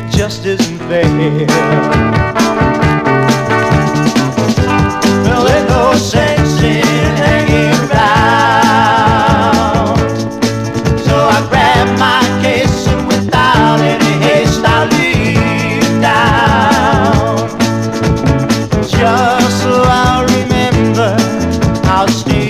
just isn't fair. Well, there's no sense in hanging around, so I grab my case and without any haste I leave town, just so I'll remember how Steve